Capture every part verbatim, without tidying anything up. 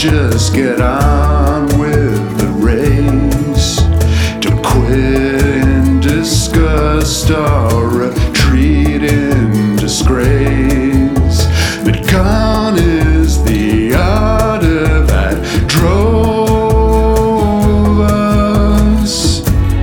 just get on with the race. Don't quit in disgust or retreat in disgrace. But gone is the ardor that drove us.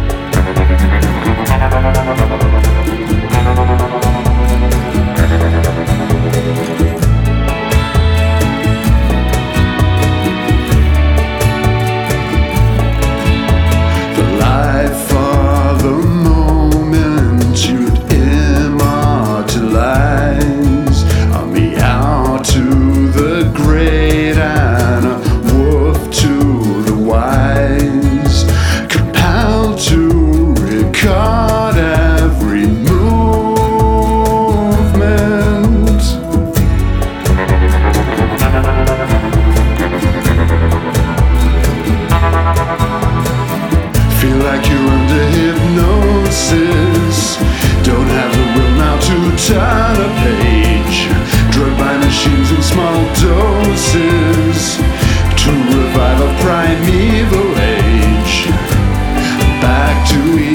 Caught every movement. Feel like you're under hypnosis. Don't have the will now to turn a page. Drugged by machines in small doses to revive a primeval age. Back to